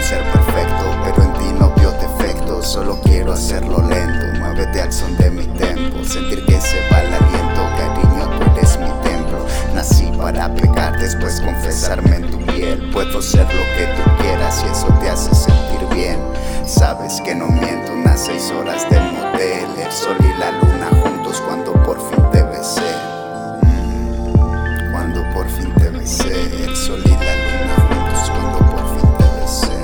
ser perfecto, pero en ti no veo defecto. Solo quiero hacerlo lento, muévete al son de mi tempo. Sentir que se va el aliento, cariño, tú eres mi templo. Nací para pecar, después confesarme en tu piel. Puedo ser lo que tú quieras y eso te hace sentir bien. Sabes que no miento, unas 6 horas de motel, el sol y la luna juntos cuando por fin te besé. Cuando por fin te besé, el sol y la luna juntos cuando por fin te besé,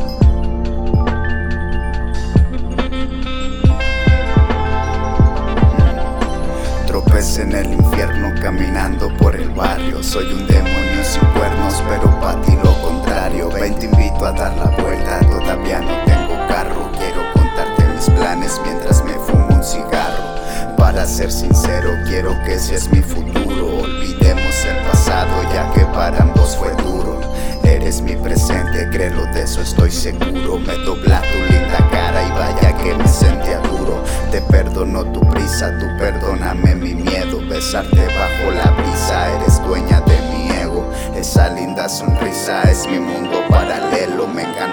Tropecé en el infierno caminando por el barrio. Soy un demonio sin cuernos, pero pa' ti lo contrario. Ven, te invito a dar la vuelta, todavía no tengo carro. Quiero contarte mis planes mientras me fumo un cigarro. Para ser sincero, quiero que seas mi futuro. Olvidemos el pasado, ya que para ambos fue duro. Eres mi presente, créelo, de eso estoy seguro. Me dobla tu linda cara y vaya que me sentía duro. Te perdono tu prisa, tú perdóname mi miedo. Besarte bajo la brisa, eres dueña de mi ego. Esa linda sonrisa es mi mundo paralelo, me encanta